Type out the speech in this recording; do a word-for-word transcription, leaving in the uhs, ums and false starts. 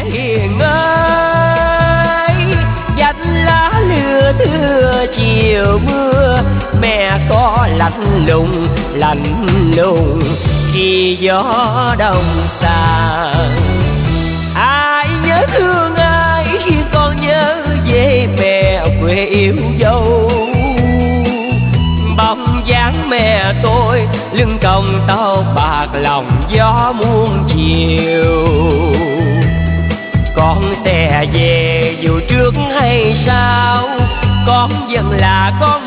hiền ơi. Dành lá lưa thưa chiều mưa, mẹ có lạnh lùng lạnh lùng khi gió đông xa. Ai nhớ thương ai khi con nhớ về mẹ quê yêu dấu. Bóng dáng mẹ tôi lưng còng tóc bạc lòng gió muôn chiều. Con sẽ về dù trước hay sau, con vẫn là con